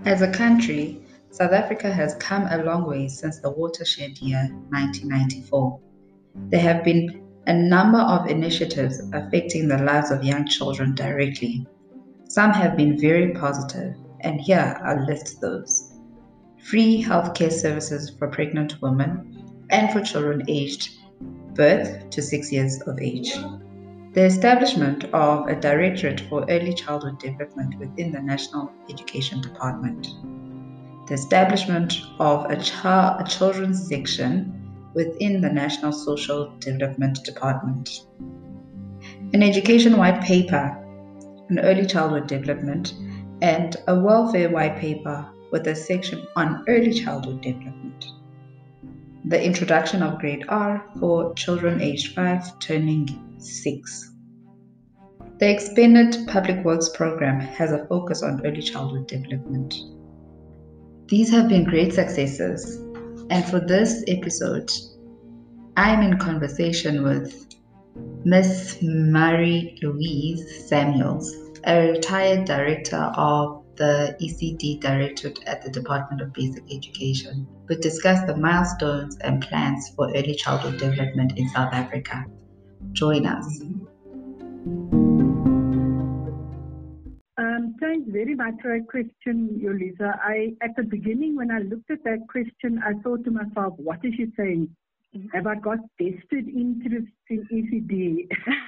As a country, South Africa has come a long way since the watershed year 1994. There have been a number of initiatives affecting the lives of young children directly. Some have been very positive, and here I'll list those. Free healthcare services for pregnant women and for children aged birth to 6 years of age. The establishment of a Directorate for Early Childhood Development within the National Education Department. The establishment of a children's section within the National Social Development Department. An education white paper on early childhood development and a welfare white paper with a section on early childhood development. The introduction of grade R for children aged 5 turning 6. The expanded Public Works program has a focus on early childhood development. These have been great successes, and for this episode, I'm in conversation with Miss Marie Louise Samuels, a retired director of the ECD Directorate at the Department of Basic Education. We discuss the milestones and plans for early childhood development in South Africa. Join us. Thanks very much for that question, Yolisa. At the beginning, when I looked at that question, I thought to myself, what is she saying? Have I got vested interest in ECD?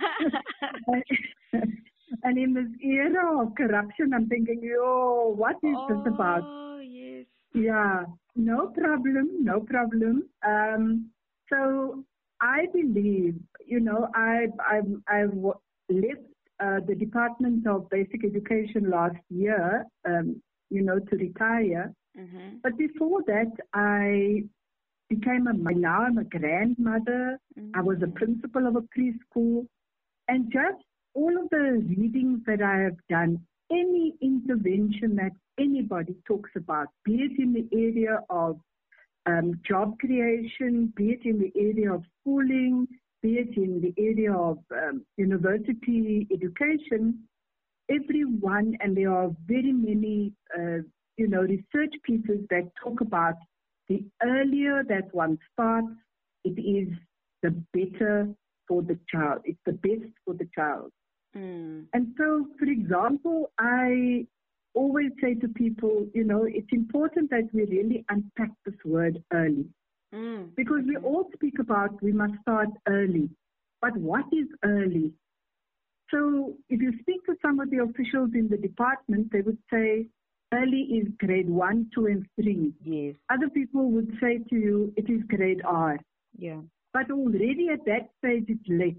And in this era of corruption, I'm thinking, what is this about? Oh, yes. Yeah, no problem. So I believe, I've left the Department of Basic Education last year, to retire. Mm-hmm. But before that, I became now I'm a grandmother. Mm-hmm. I was a principal of a preschool. And just all of the readings that I have done, any intervention that anybody talks about, be it in the area of job creation, be it in the area of schooling, be it in the area of university education, everyone, and there are very many, research pieces that talk about the earlier that one starts, it is the better for the child. It's the best for the child. Mm. And so, for example, I always say to people, it's important that we really unpack this word early. Because we all speak about we must start early. But what is early? So if you speak to some of the officials in the department, they would say early is grade 1, 2, and 3. Yes. Other people would say to you it is grade R. Yeah. But already at that stage it's late.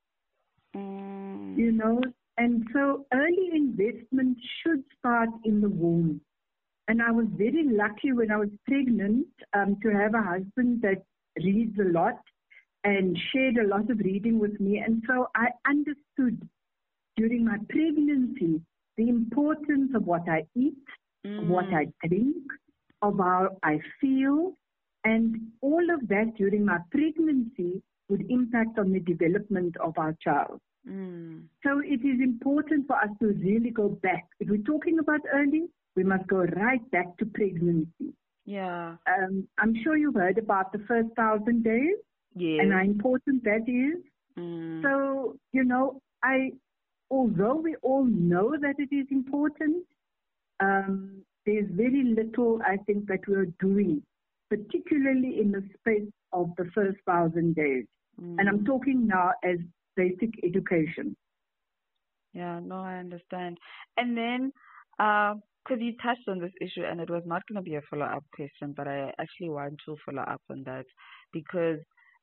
And so early investment should start in the womb. And I was very lucky when I was pregnant to have a husband that reads a lot and shared a lot of reading with me. And so I understood during my pregnancy the importance of what I eat, of what I drink, of how I feel. And all of that during my pregnancy would impact on the development of our child. So it is important for us to really go back. If we're talking about early, we must go right back to pregnancy. Yeah. I'm sure you've heard about the first 1,000 days. Yes. And how important that is. So, although we all know that it is important, there's very little, I think, that we're doing, particularly in the space of the first 1,000 days. And I'm talking now as basic education. Yeah, no, I understand. And then, because you touched on this issue, and it was not going to be a follow-up question, but I actually want to follow up on that because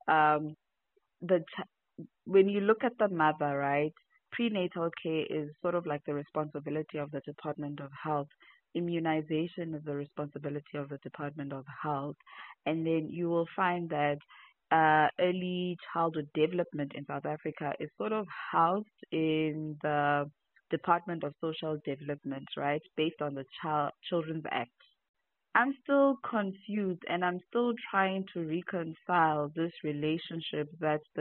when you look at the mother, right, prenatal care is sort of like the responsibility of the Department of Health. Immunization is the responsibility of the Department of Health. And then you will find that early childhood development in South Africa is sort of housed in the Department of Social Development, right, based on the Children's Act. I'm still confused and I'm still trying to reconcile this relationship that the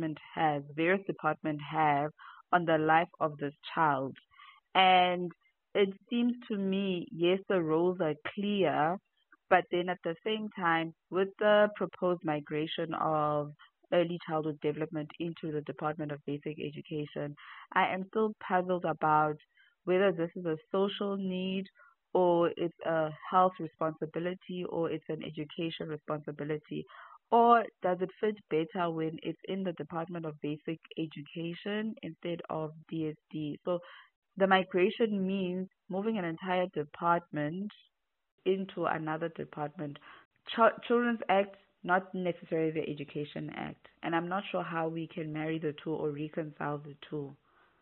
various departments have on the life of this child. And it seems to me, yes, the roles are clear, but then at the same time, with the proposed migration of early childhood development into the Department of Basic Education, I am still puzzled about whether this is a social need or it's a health responsibility or it's an education responsibility. Or does it fit better when it's in the Department of Basic Education instead of DSD? So the migration means moving an entire department into another department. Children's Act, not necessarily the Education Act. And I'm not sure how we can marry the two or reconcile the two.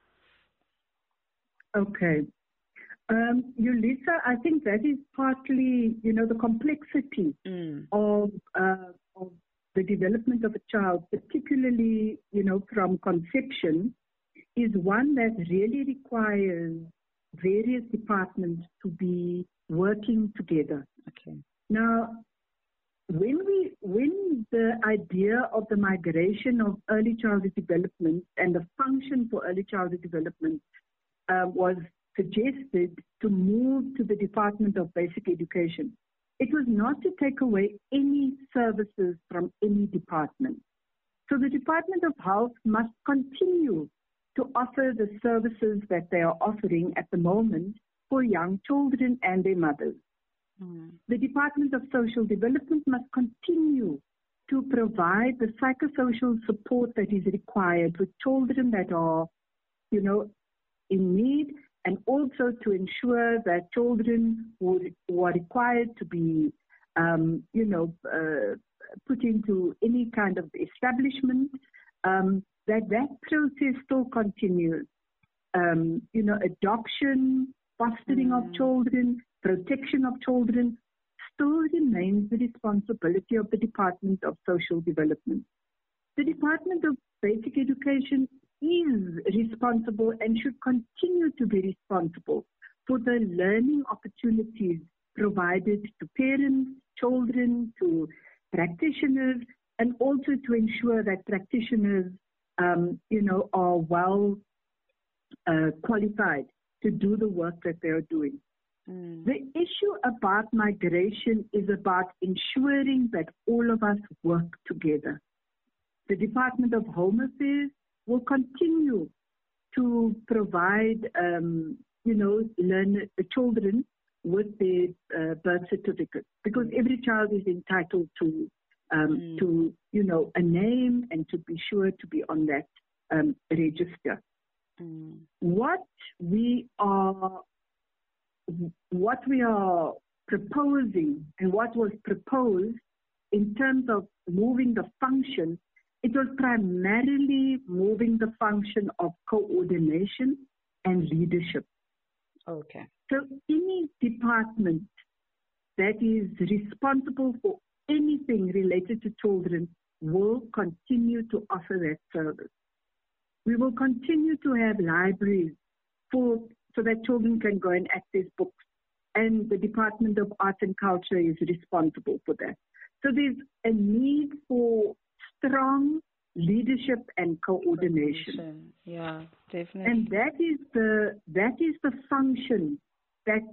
Okay. Yulisa, I think that is partly, the complexity of the development of a child, particularly, from conception, is one that really requires various departments to be working together. Okay. Now, when the idea of the migration of early childhood development and the function for early childhood development was suggested to move to the Department of Basic Education, it was not to take away any services from any department. So the Department of Health must continue to offer the services that they are offering at the moment for young children and their mothers. The Department of Social Development must continue to provide the psychosocial support that is required for children that are, in need, and also to ensure that children who are required to be, put into any kind of establishment, that process still continues. Adoption, fostering of children, protection of children still remains the responsibility of the Department of Social Development. The Department of Basic Education is responsible and should continue to be responsible for the learning opportunities provided to parents, children, to practitioners, and also to ensure that practitioners, are well qualified to do the work that they are doing. The issue about migration is about ensuring that all of us work together. The Department of Home Affairs will continue to provide, the children with their birth certificate, because every child is entitled to a name and to be sure to be on that register. What we are proposing and what was proposed in terms of moving the function, it was primarily moving the function of coordination and leadership. Okay. So any department that is responsible for anything related to children will continue to offer that service. We will continue to have libraries so that children can go and access books, and the Department of Arts and Culture is responsible for that. So there's a need for strong leadership and coordination. Yeah, definitely. And that is the function that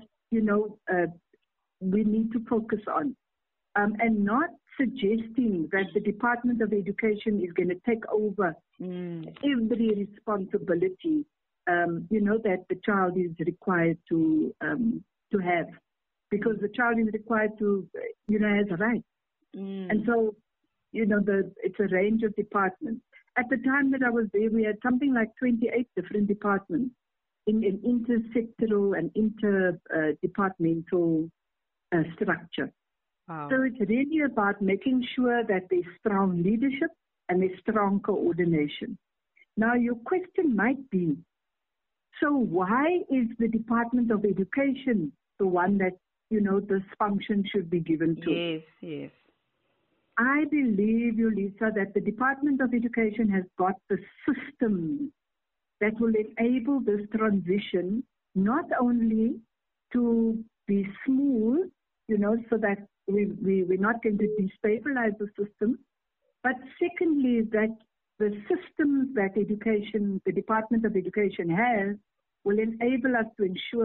we need to focus on, and not suggesting that the Department of Education is going to take over every responsibility that the child is required to have, because the child is required to has a right. And so it's a range of departments. At the time that I was there, we had something like 28 different departments in an intersectoral and interdepartmental structure. Wow. So it's really about making sure that there's strong leadership and there's strong coordination. Now, your question might be, so why is the Department of Education the one that, this function should be given to? Yes. I believe, Yulisa, that the Department of Education has got the systems that will enable this transition not only to be smooth, so that we're not going to destabilize the system, but secondly, that the systems that the Department of Education has will enable us to ensure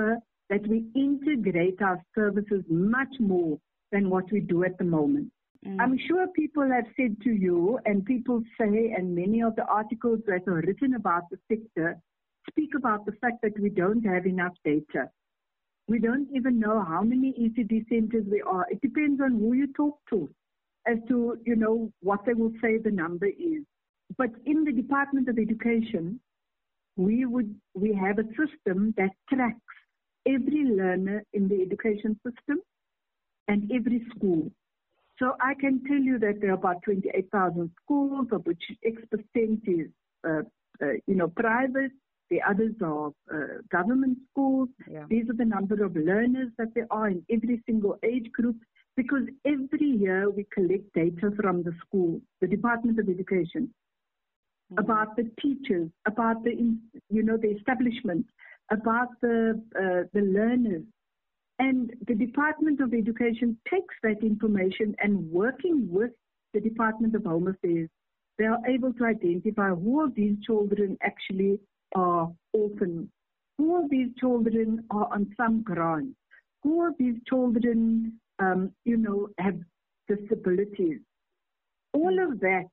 that we integrate our services much more than what we do at the moment. I'm sure people have said to you, and people say, and many of the articles that are written about the sector speak about the fact that we don't have enough data. We don't even know how many ECD centers there are. It depends on who you talk to as to, what they will say the number is. But in the Department of Education, we have a system that tracks every learner in the education system and every school. So I can tell you that there are about 28,000 schools, of which X% is, private. The others are government schools. Yeah. These are the number of learners that there are in every single age group, because every year we collect data from the school, the Department of Education, about the teachers, about the establishment, about the learners. And the Department of Education takes that information and, working with the Department of Home Affairs, they are able to identify who of these children actually are orphans, who of these children are on some grant, who of these children, have disabilities. All of that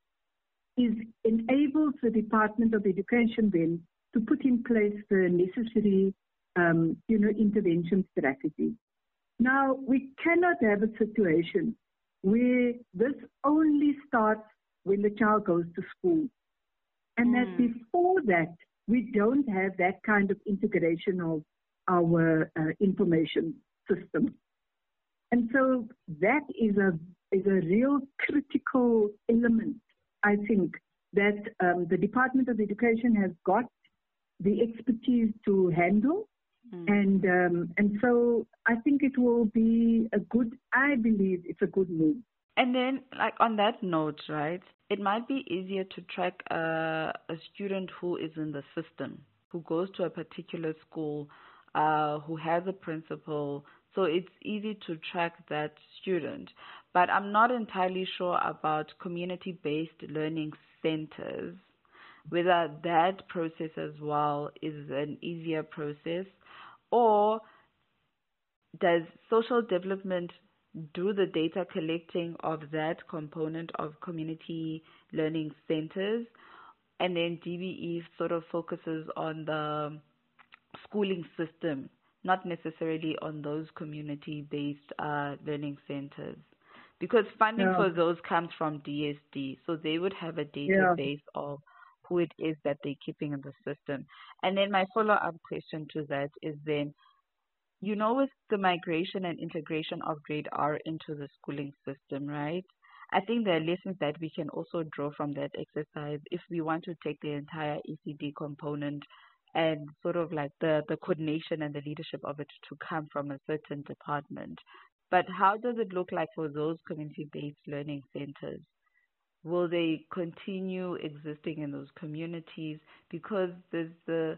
enables the Department of Education then to put in place the necessary intervention strategy. Now, we cannot have a situation where this only starts when the child goes to school, and that before that, we don't have that kind of integration of our information system. And so that is a real critical element, I think, that the Department of Education has got the expertise to handle. And so I think it will be I believe it's a good move. And then, like, on that note, right, it might be easier to track a student who is in the system, who goes to a particular school, who has a principal. So it's easy to track that student. But I'm not entirely sure about community-based learning centers, whether that process as well is an easier process, or does social development do the data collecting of that component of community learning centers, and then DBE sort of focuses on the schooling system, not necessarily on those community-based learning centers? Because funding for those comes from DSD, so they would have a database of who it is that they're keeping in the system. And then my follow-up question to that is then, with the migration and integration of grade R into the schooling system, right? I think there are lessons that we can also draw from that exercise if we want to take the entire ECD component and sort of like the coordination and the leadership of it to come from a certain department. But how does it look like for those community-based learning centers? Will they continue existing in those communities? Because there's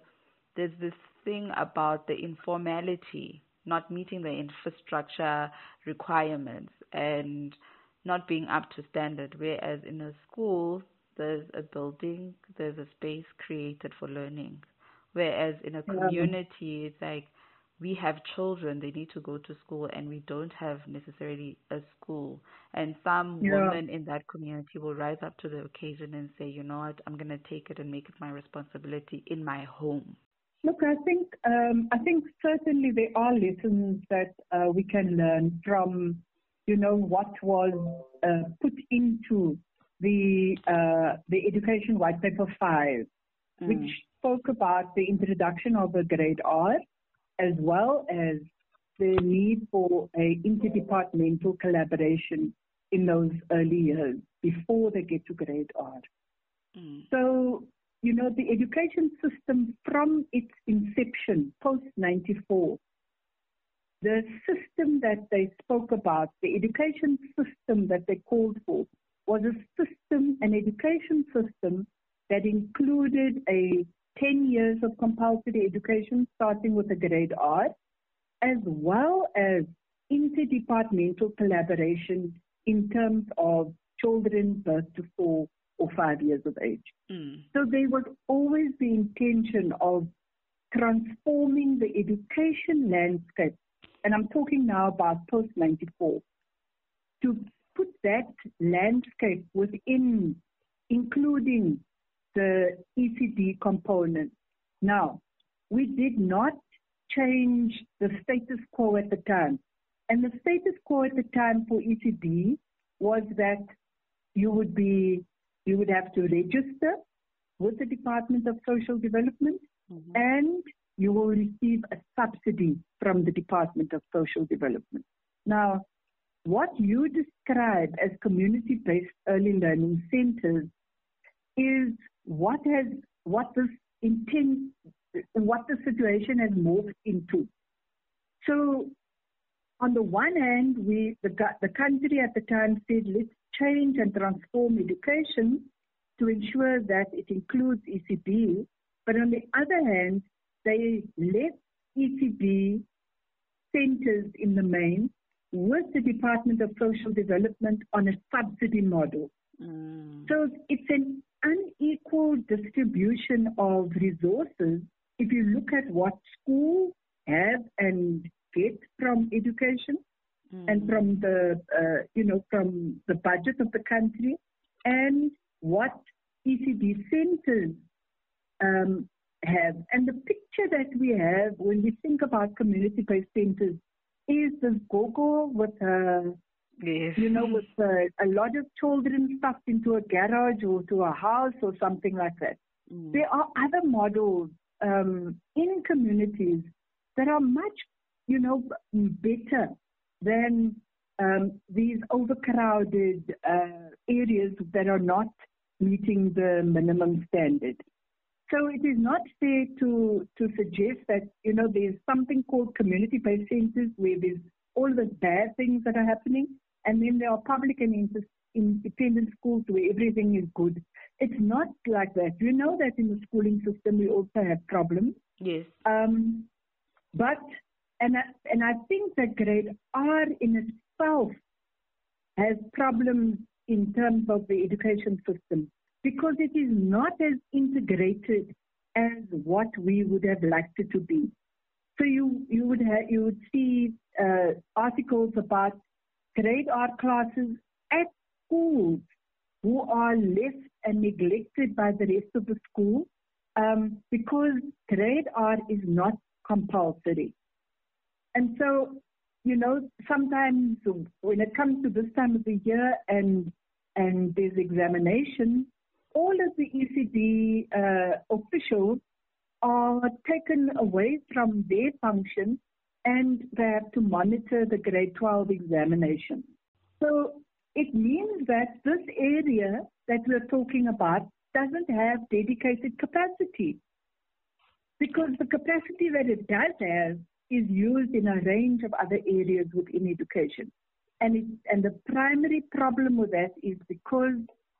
this thing about the informality, not meeting the infrastructure requirements and not being up to standard. Whereas in a school, there's a building, there's a space created for learning. Whereas in a community, it's like we have children, they need to go to school, and we don't have necessarily a school. And some women in that community will rise up to the occasion and say, you know what, I'm going to take it and make it my responsibility in my home. Look, I think certainly there are lessons that we can learn from, what was put into the Education White Paper 5, which spoke about the introduction of a grade R, as well as the need for a interdepartmental collaboration in those early years before they get to grade R. So, the education system from its inception, post-94, the system that they spoke about, the education system that they called for, was an education system that included 10 years of compulsory education, starting with a grade R, as well as interdepartmental collaboration in terms of children birth to 4 or 5 years of age. So there was always the intention of transforming the education landscape, and I'm talking now about post-94, to put that landscape within, including the ECD component. Now, we did not change the status quo at the time. And the status quo at the time for ECD was that you would have to register with the Department of Social Development, and you will receive a subsidy from the Department of Social Development. Now, what you describe as community-based early learning centers is what the situation has morphed into. So, on the one hand, the country at the time said, let's change and transform education to ensure that it includes ECD. But on the other hand, they left ECD centers in the main with the Department of Social Development on a subsidy model. So it's an unequal distribution of resources. If you look at what schools have and get from education and from the from the budget of the country, and what ECD centers have, and the picture that we have when we think about community-based centers is this gogo with with a lot of children stuffed into a garage or to a house or something like that. There are other models in communities that are much better than these overcrowded areas that are not meeting the minimum standard. So it is not fair to suggest that, there's something called community-based centers where there's all the bad things that are happening, and then there are public and independent schools where everything is good. It's not like that. You know that in the schooling system we also have problems. Yes. But I think that grade R in itself has problems in terms of the education system, because it is not as integrated as what we would have liked it to be. So you would see articles about grade R classes at schools who are left and neglected by the rest of the school because grade R is not compulsory. And so, sometimes when it comes to this time of the year and there's examination, all of the ECD officials are taken away from their function, and they have to monitor the grade 12 examination. So it means that this area that we're talking about doesn't have dedicated capacity, because the capacity that it does have is used in a range of other areas within education. And the primary problem with that is because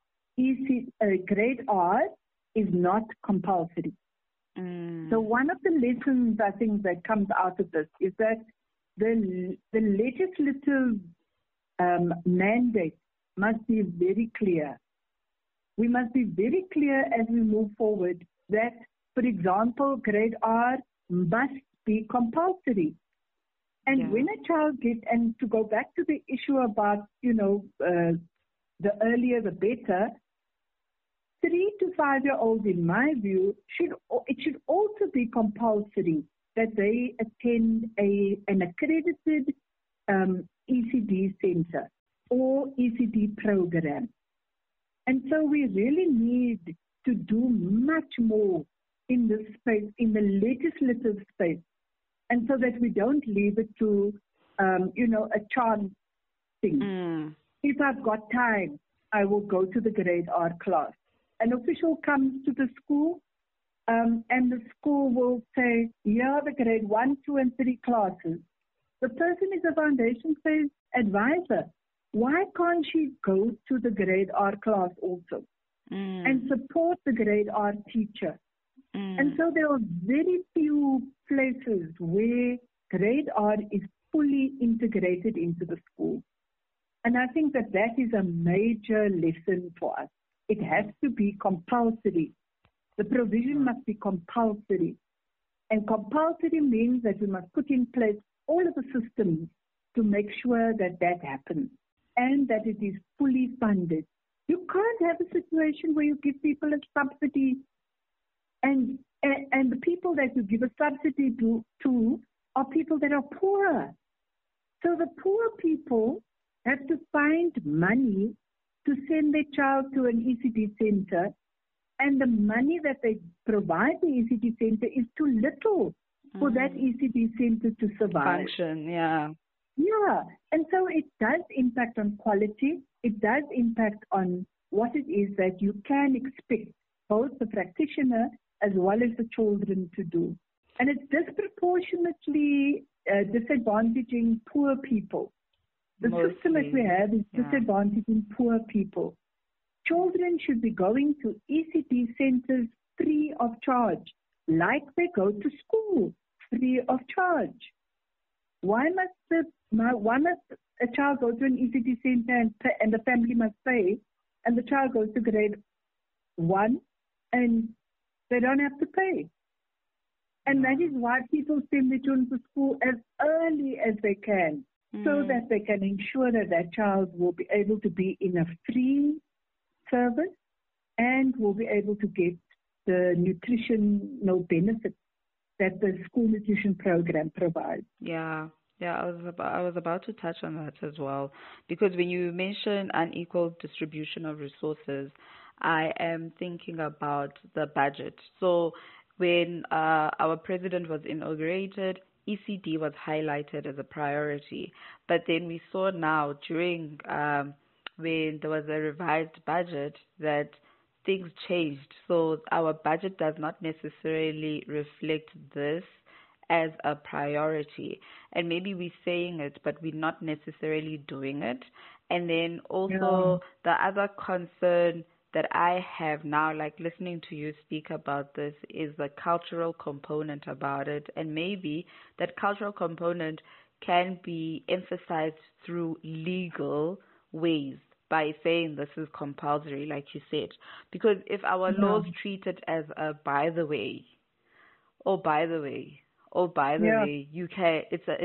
grade R is not compulsory. So one of the lessons I think that comes out of this is that the legislative mandate must be very clear. We must be very clear as we move forward that, for example, grade R must be compulsory. And when a child gets, and to go back to the issue about, the earlier the better, 3 to 5 year olds, in my view, it should also be compulsory that they attend an accredited ECD center or ECD program. And so we really need to do much more in this space, in the legislative space, and so that we don't leave it to, a chance thing. If I've got time, I will go to the grade R class. An official comes to the school, and the school will say, here are the grade 1, 2, and 3 classes. The person is a foundation phase advisor. Why can't she go to the grade R class also and support the grade R teacher? And so there are very few places where grade R is fully integrated into the school. And I think that is a major lesson for us. It has to be compulsory. The provision must be compulsory. And compulsory means that we must put in place all of the systems to make sure that that happens and that it is fully funded. You can't have a situation where you give people a subsidy and the people that you give a subsidy to are people that are poor. So the poor people have to find money to send their child to an ECD center, and the money that they provide the ECD center is too little for that ECD center to survive. Function, yeah. Yeah, and so it does impact on quality. It does impact on what it is that you can expect both the practitioner as well as the children to do. And it's disproportionately disadvantaging poor people. The system that we have is disadvantaging poor people. Children should be going to ECD centers free of charge, like they go to school free of charge. Why must a child go to an ECD center and the family must pay, and the child goes to grade 1 and they don't have to pay? And that is why people send their children to school as early as they can, so that they can ensure that that child will be able to be in a free service and will be able to get the nutritional benefits that the school nutrition program provides. Yeah, I was about to touch on that as well, because when you mention unequal distribution of resources, I am thinking about the budget. So when our president was inaugurated, ECD was highlighted as a priority, but then we saw now during when there was a revised budget that things changed. So our budget does not necessarily reflect this as a priority. And maybe we're saying it, but we're not necessarily doing it. And then also the other concern that I have now, like listening to you speak about this, is the cultural component about it. And maybe that cultural component can be emphasized through legal ways, by saying this is compulsory, like you said. Because if our laws treat it as a by the way, you can,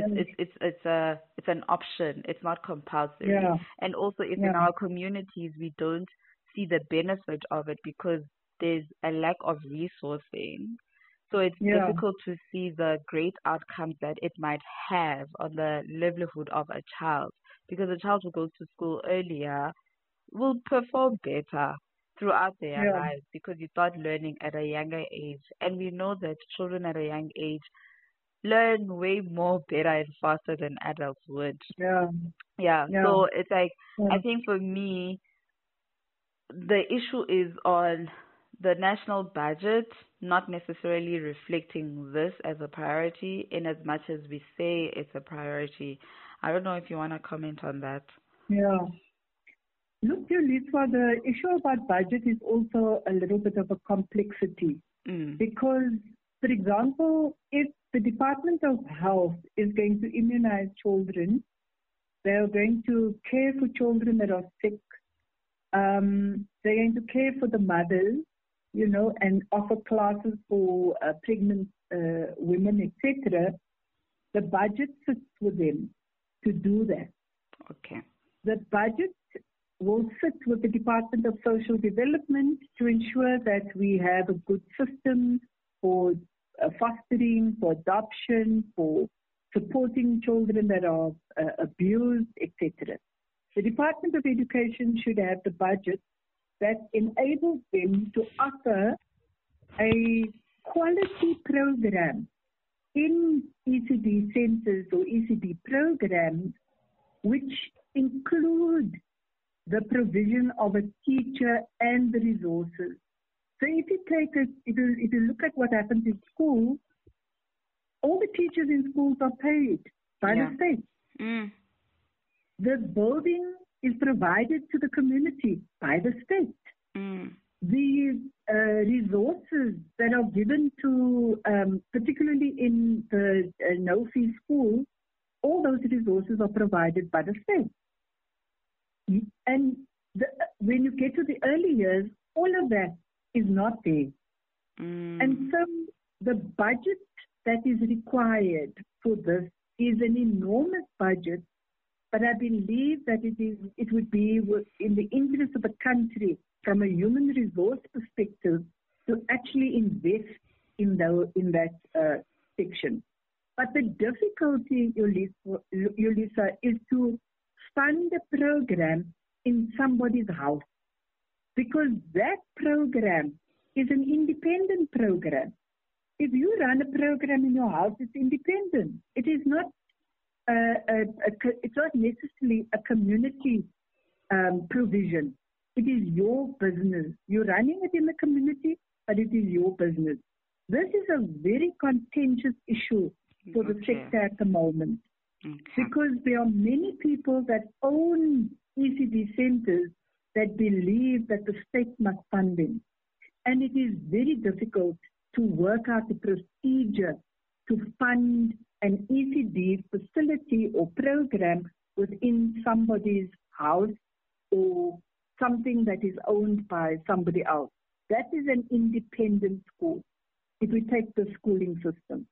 it's an option, it's not compulsory. Yeah. And also if in our communities we don't see the benefit of it because there's a lack of resourcing, so it's difficult to see the great outcomes that it might have on the livelihood of a child. Because a child who goes to school earlier will perform better throughout their lives, because you start learning at a younger age. And we know that children at a young age learn way more better and faster than adults would. Yeah. So it's like, I think for me, the issue is on the national budget not necessarily reflecting this as a priority in as much as we say it's a priority. I don't know if you want to comment on that. Yeah. Look, Lisa, the issue about budget is also a little bit of a complexity. Because, for example, if the Department of Health is going to immunize children, they are going to care for children that are sick, they're going to care for the mothers, and offer classes for pregnant women, etc. The budget sits with them to do that. Okay. The budget will sit with the Department of Social Development to ensure that we have a good system for fostering, for adoption, for supporting children that are abused, etc. The Department of Education should have the budget that enables them to offer a quality program in ECD centers or ECD programs, which include the provision of a teacher and the resources. So if you look at what happens in school, all the teachers in schools are paid by the state. The building is provided to the community by the state. The resources that are given to, particularly in the no-fee schools, all those resources are provided by the state. And when you get to the early years, all of that is not there. And so the budget that is required for this is an enormous budget, but I believe that it would be in the interest of the country from a human resource perspective to actually invest in that section. But the difficulty, Yolisa, is to fund a program in somebody's house, because that program is an independent program. If you run a program in your house, it's independent. It is not. It's not necessarily a community provision. It is your business. You're running it in the community, but it is your business. This is a very contentious issue for the sector at the moment, because there are many people that own ECD centers that believe that the state must fund them. And it is very difficult to work out the procedure to fund an ECD facility or program within somebody's house or something that is owned by somebody else. That is an independent school, if we take the schooling system.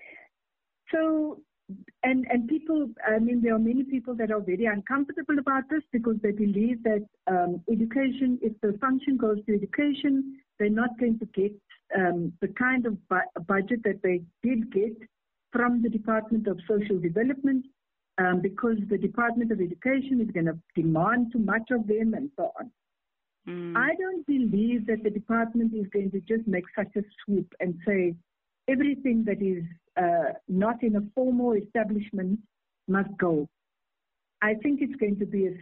So, and people, I mean, there are many people that are very uncomfortable about this because they believe that education, if the function goes to education, they're not going to get the kind of budget that they did get from the Department of Social Development, because the Department of Education is going to demand too much of them and so on. I don't believe that the department is going to just make such a swoop and say everything that is not in a formal establishment must go. I think it's going to be a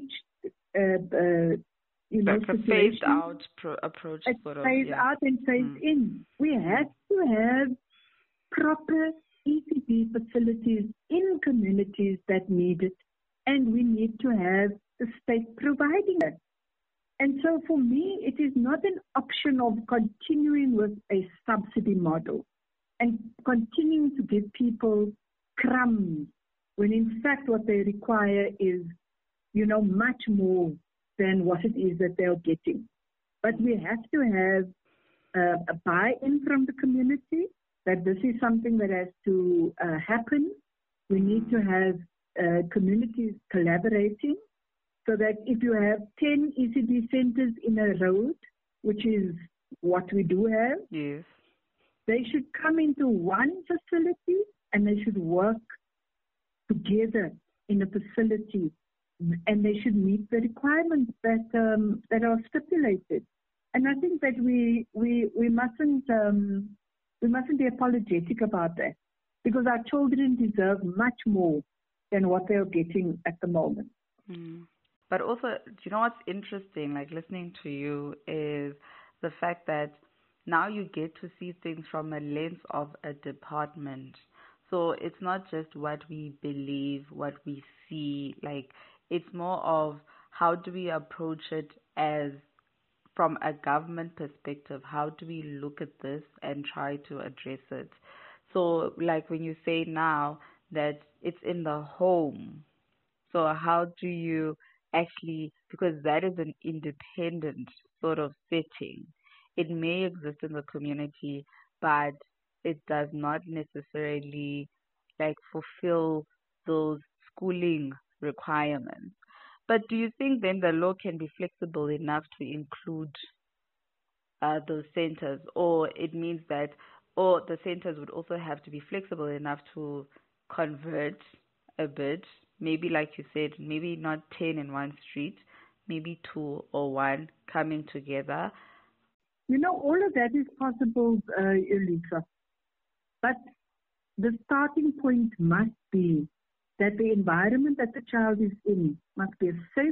staged, like a phased out approach, sort of. Phased out and phased in. We have to have proper ECD facilities in communities that need it, and we need to have the state providing it. And so for me, it is not an option of continuing with a subsidy model and continuing to give people crumbs when in fact what they require is, much more than what it is that they're getting. But we have to have a buy-in from the community that this is something that has to happen. We need to have communities collaborating, so that if you have 10 ECD centers in a road, which is what we do have, yes, they should come into one facility and they should work together in a facility, and they should meet the requirements that are stipulated. And I think that we mustn't be apologetic about that, because our children deserve much more than what they're getting at the moment. But also, do you know what's interesting, like listening to you, is the fact that now you get to see things from a lens of a department. So it's not just what we believe, what we see, like it's more of how do we approach it as from a government perspective, how do we look at this and try to address it? So like when you say now that it's in the home, so how do you actually, because that is an independent sort of setting, it may exist in the community, but it does not necessarily like fulfill those schooling requirements. But do you think then the law can be flexible enough to include those centers, or it means that, or the centers would also have to be flexible enough to convert a bit, maybe like you said, maybe not 10 in one street, maybe 2 or 1 coming together? All of that is possible, Elisa. But the starting point must be that the environment that the child is in must be a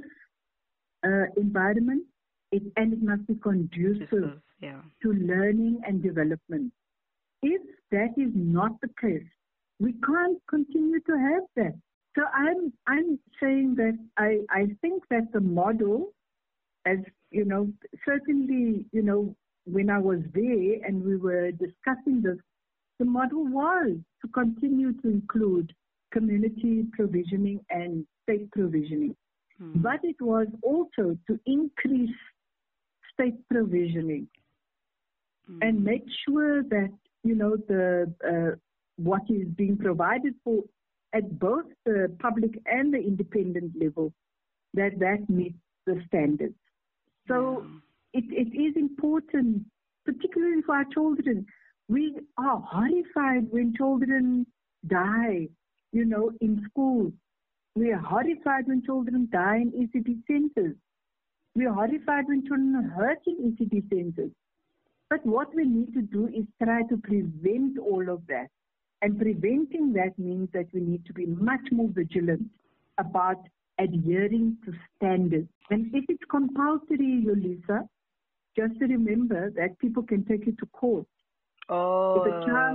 safe environment, and it must be conducive to learning and development. If that is not the case, we can't continue to have that. So I'm saying that I think that the model, as certainly, when I was there and we were discussing this, the model was to continue to include community provisioning and state provisioning. But it was also to increase state provisioning and make sure that the what is being provided for at both the public and the independent level, that meets the standards. So it is important, particularly for our children. We are horrified when children die, in schools. We are horrified when children die in ECD centers. We are horrified when children are hurt in ECD centers. But what we need to do is try to prevent all of that. And preventing that means that we need to be much more vigilant about adhering to standards. And if it's compulsory, Yolisa, just remember that people can take you to court. Oh,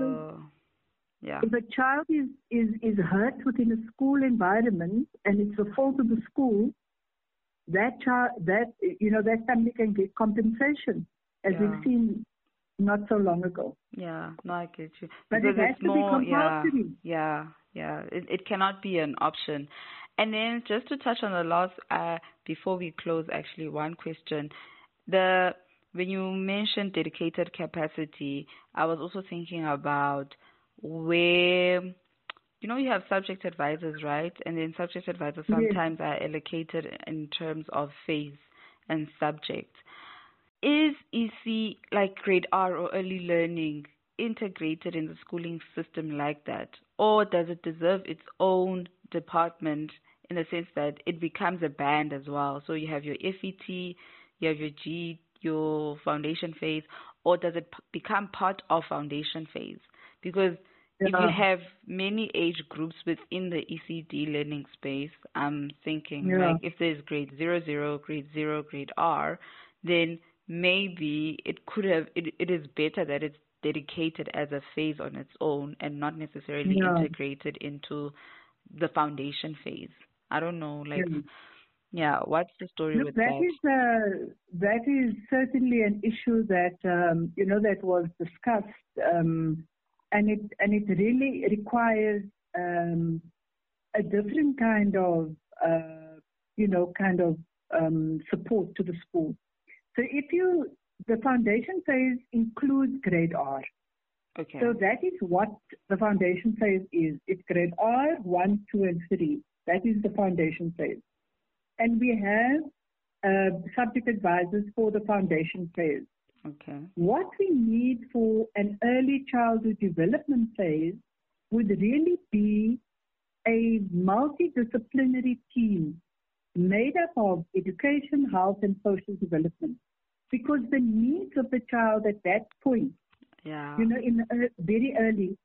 if a child is hurt within a school environment and it's the fault of the school, that child, that family can get compensation, as we've seen not so long ago. Yeah, no, I get you. But because it has to be compulsory. Yeah. It cannot be an option. And then just to touch on the last, before we close, actually, one question. When you mentioned dedicated capacity, I was also thinking about where, you have subject advisors, right? And then subject advisors sometimes are allocated in terms of phase and subject. Is EC, like grade R or early learning, integrated in the schooling system like that? Or does it deserve its own department in the sense that it becomes a band as well? So you have your FET, you have your foundation phase, or does it become part of foundation phase? Because if you have many age groups within the ECD learning space, I'm thinking like if there's grade 00, grade 0, grade R, then maybe it is better that it's dedicated as a phase on its own and not necessarily integrated into the foundation phase. I don't know, what's the story with that? That is certainly an issue that that was discussed, and it really requires a different kind of support to the school. So the foundation phase includes grade R. Okay. So that is what the foundation phase is. It's grade R, 1, 2, and 3. That is the foundation phase. And we have subject advisors for the foundation phase. Okay. What we need for an early childhood development phase would really be a multidisciplinary team made up of education, health, and social development. Because the needs of the child at that point, very early,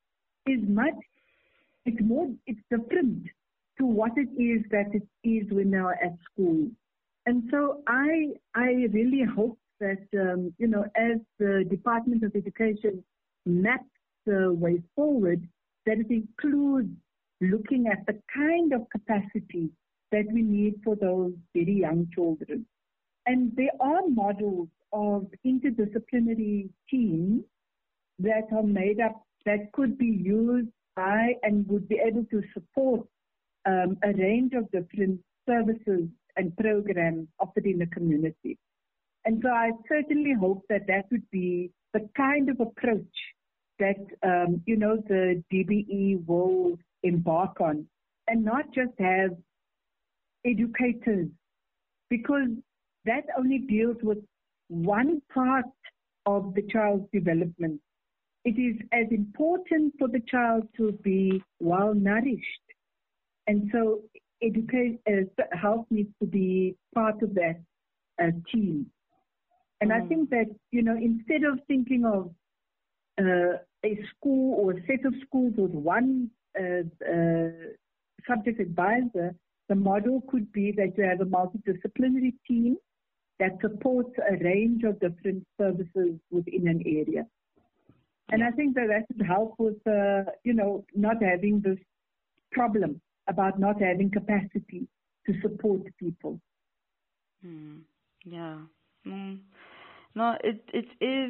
it's different to what it is that it is when they are at school. And so I really hope that, as the Department of Education maps the way forward, that it includes looking at the kind of capacity that we need for those very young children. And there are models of interdisciplinary teams that are made up that could be used by and would be able to support a range of different services and programs offered in the community. And so I certainly hope that would be the kind of approach that, the DBE will embark on, and not just have educators, because that only deals with one part of the child's development. It is as important for the child to be well nourished. And so health needs to be part of that team. And I think that, instead of thinking of a school or a set of schools with one subject advisor, the model could be that you have a multidisciplinary team that supports a range of different services within an area. And I think that would help with, not having this problem about not having capacity to support people. Yeah. No, it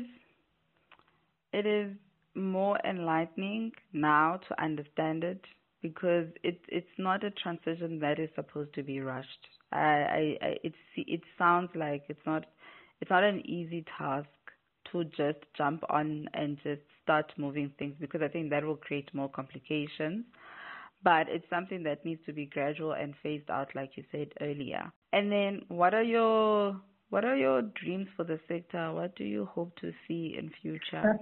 is more enlightening now to understand it, because it's not a transition that is supposed to be rushed. It sounds like it's not an easy task to just jump on and just start moving things, because I think that will create more complications. But it's something that needs to be gradual and phased out, like you said earlier. And then what are your dreams for the sector? What do you hope to see in future?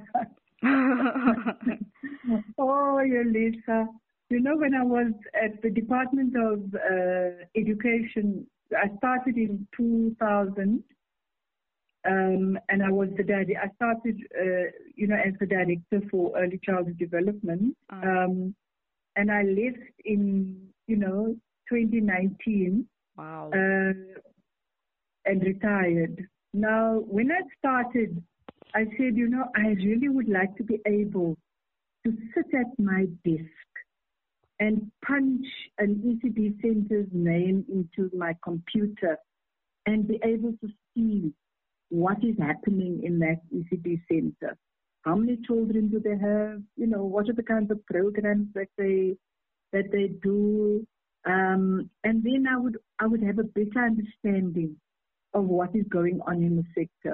Oh, Yolisa. When I was at the Department of Education, I started in 2000, and I was I started, as the director for early childhood development, and I left in, 2019. Wow. And retired. Now, when I started, I said, I really would like to be able to sit at my desk and punch an ECD center's name into my computer and be able to see what is happening in that ECD center. How many children do they have? What are the kinds of programs that they do? And then I would have a better understanding of what is going on in the sector.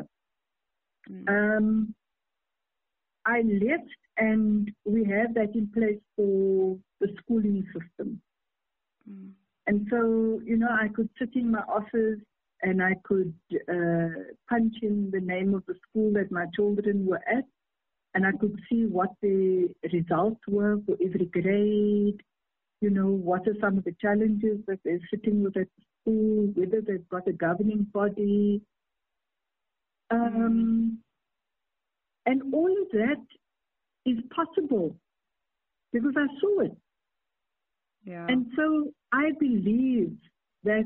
I left, and we have that in place for the schooling system. And so, I could sit in my office and I could punch in the name of the school that my children were at, and I could see what the results were for every grade, what are some of the challenges that they're sitting with at the school, whether they've got a governing body. And all of that is possible because I saw it. Yeah. And so I believe that,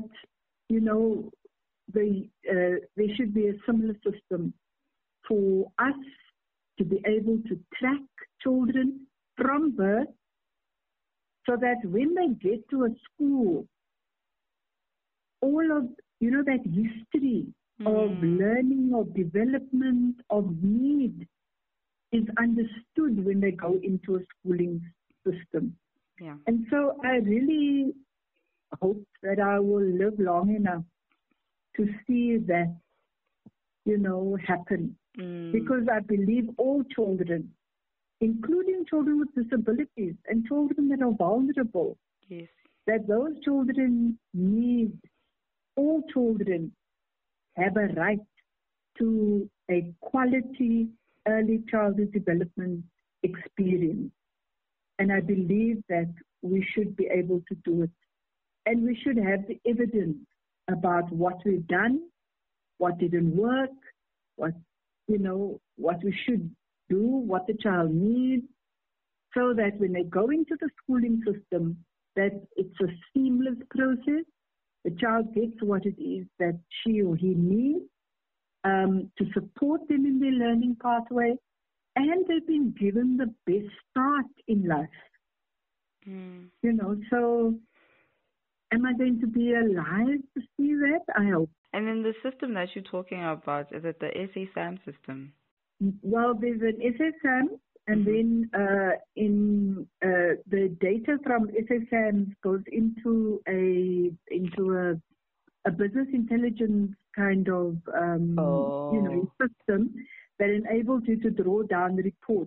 there should be a similar system for us to be able to track children from birth so that when they get to a school, all of, that history of learning, of development, of need is understood when they go into a schooling system. Yeah. And so I really hope that I will live long enough to see that, happen. Because I believe all children, including children with disabilities and children that are vulnerable, yes, that those children need, all children have a right to a quality early childhood development experience. And I believe that we should be able to do it. And we should have the evidence about what we've done, what didn't work, what we should do, what the child needs, so that when they go into the schooling system, that it's a seamless process. The child gets what it is that she or he needs to support them in their learning pathway, and they've been given the best start in life. So am I going to be alive to see that? I hope. And then the system that you're talking about, is it the SA-SAM system? Well, there's an SA-SAM, and then the data from SA-SAM goes into a business intelligence kind of system that enables you to draw down the reports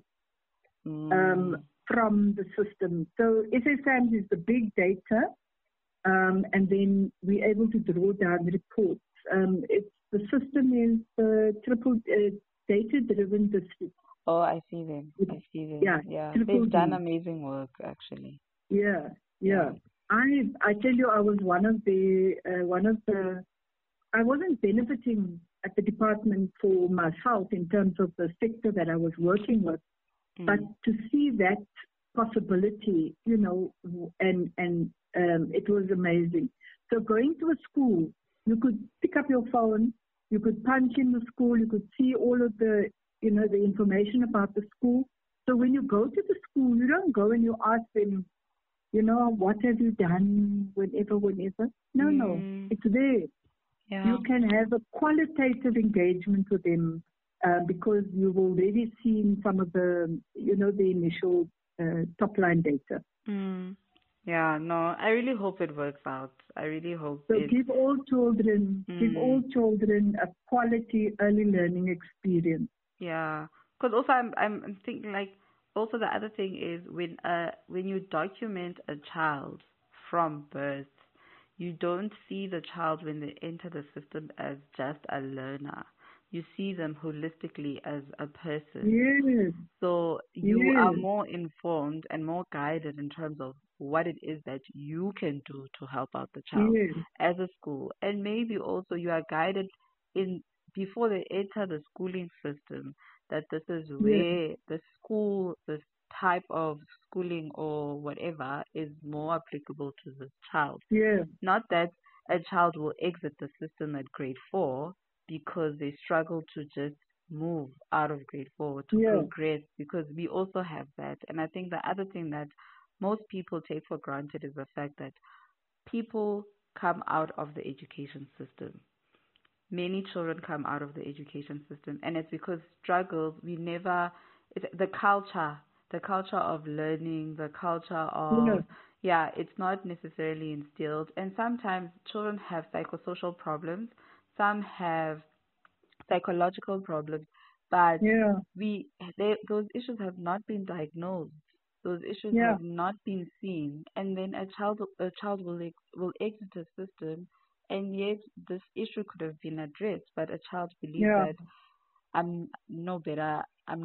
from the system. So SA-SAM is the big data, and then we're able to draw down the reports. The system is triple data-driven district. Oh, I see them. Yeah. They've done amazing work, actually. Yeah. I tell you, I was one of the. I wasn't benefiting at the department for myself in terms of the sector that I was working with, but to see that possibility, and it was amazing. So going to a school, you could pick up your phone, you could punch in the school, you could see all of the, the information about the school. So when you go to the school, you don't go and you ask them, what have you done, whenever. No, it's there. Yeah. You can have a qualitative engagement with them because you've already seen some of the, the initial top line data. Yeah, no, I really hope it works out. I really hope. So give all children a quality early learning experience. Yeah, Because also I'm thinking like also the other thing is when you document a child from birth, you don't see the child when they enter the system as just a learner. You see them holistically as a person. Yes. So you are Yes. more informed and more guided in terms of what it is that you can do to help out the child Yes. as a school. And maybe also you are guided in before they enter the schooling system that this is Yes. where the school, this type of schooling or whatever is more applicable to this child. Yes. Not that a child will exit the system at grade 4 because they struggle to just move out of grade 4 to Yes. progress, because we also have that. And I think the other thing that most people take for granted is the fact that people come out of the education system. Many children come out of the education system, and it's because struggles, it's the culture of learning, the culture of, Yes. it's not necessarily instilled. And sometimes children have psychosocial problems, some have psychological problems, but Yeah. those issues have not been diagnosed. Those issues Yeah. have not been seen, and then a child will exit the system, and yet this issue could have been addressed, but a child believes Yeah. that I'm no better,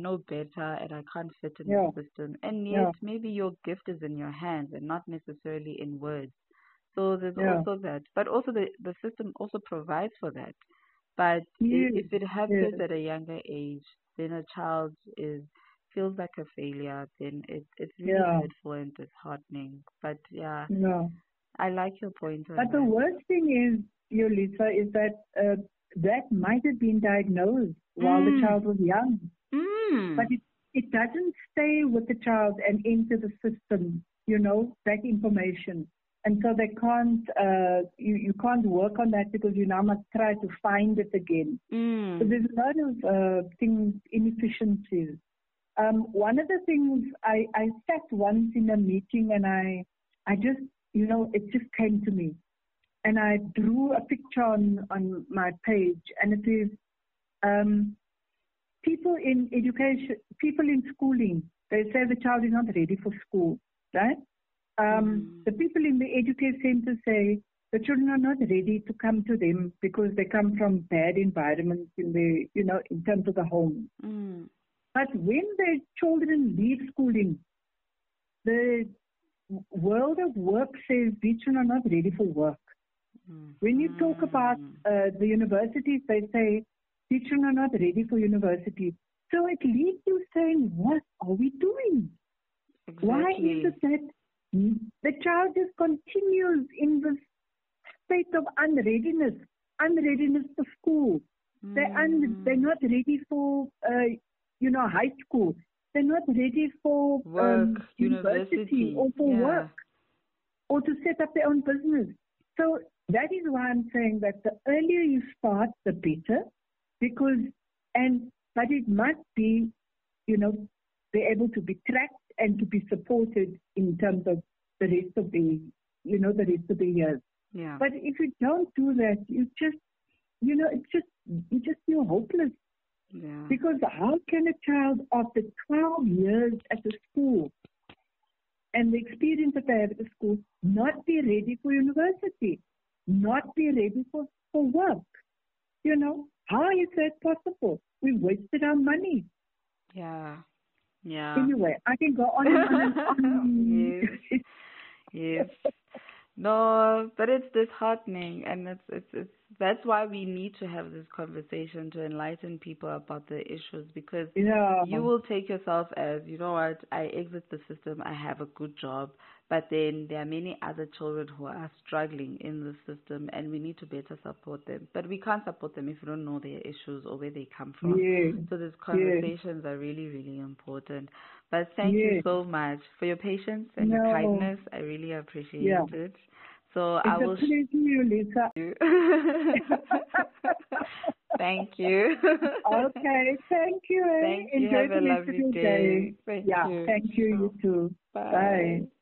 and I can't fit in Yeah. the system, and Yeah. yet maybe your gift is in your hands and not necessarily in words. So there's Yeah. also that, but also the system also provides for that. But Yes. if it Yes. happens at a younger age, then a child feels like a failure. Then it's really Yeah. hurtful and disheartening. But yeah, Yeah. I like your point on But the that. worst thing is, Lisa, is that that might have been diagnosed while the child was young, but it doesn't stay with the child and into the system, that information. And so they can't, you can't work on that because you now must try to find it again. So there's a lot of things, inefficiencies. One of the things, I sat once in a meeting and I just, it just came to me. And I drew a picture on my page, and it is people in education, people in schooling, they say the child is not ready for school, right? The people in the education center say the children are not ready to come to them because they come from bad environments in terms of the home. But when the children leave schooling, the world of work says these children are not ready for work. When you talk about the universities, they say these children are not ready for university. So it leaves you saying, what are we doing? Exactly. Why is it that the child just continues in this state of unreadiness for school? They're not ready for, high school. They're not ready for work, university or for work or to set up their own business. So that is why I'm saying that the earlier you start, the better, but it must be, be able to be tracked and to be supported in terms of the rest of the years. Yeah. But if you don't do that, you just feel hopeless. Yeah. Because how can a child after 12 years at the school and the experience that they have at the school not be ready for university, not be ready for work? How is that possible? We wasted our money. Yeah. Yeah. Anyway, I can go on and on. Yes. Yes. No, but it's disheartening, and it's that's why we need to have this conversation to enlighten people about the issues, because you will take yourself as, you know what, I exit the system, I have a good job, but then there are many other children who are struggling in the system, and we need to better support them. But we can't support them if we don't know their issues or where they come from. Yes. So these conversations are really, really important. But thank you so much for your patience and your kindness. I really appreciate it. So it's I will a pleasure, Lisa. Thank you. Okay, thank you. Thank you. Enjoy Have the a rest of lovely your day. Thank you. Thank you. You too. Bye. Bye.